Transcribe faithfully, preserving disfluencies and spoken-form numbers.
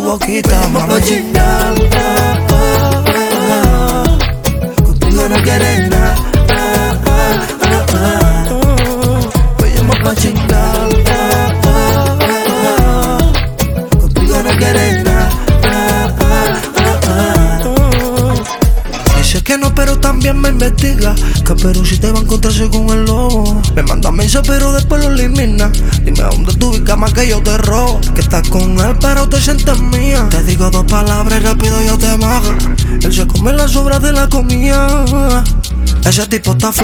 boquita, vamos pa' chingar. Contigo no quieres nada. Vamos pa' chingar. Contigo no quieres nada. Dice que no, pero también me investiga. Que pero si te va a encontrarse con el lobo. Me manda mensaje pero después lo elimina. Dime a dónde tú ubicas más que yo te robo. Que estás con él pero te sientes mía. Te digo dos palabras y rápido yo te bajo. Él se come las sobras de la comida. Ese tipo está flaco.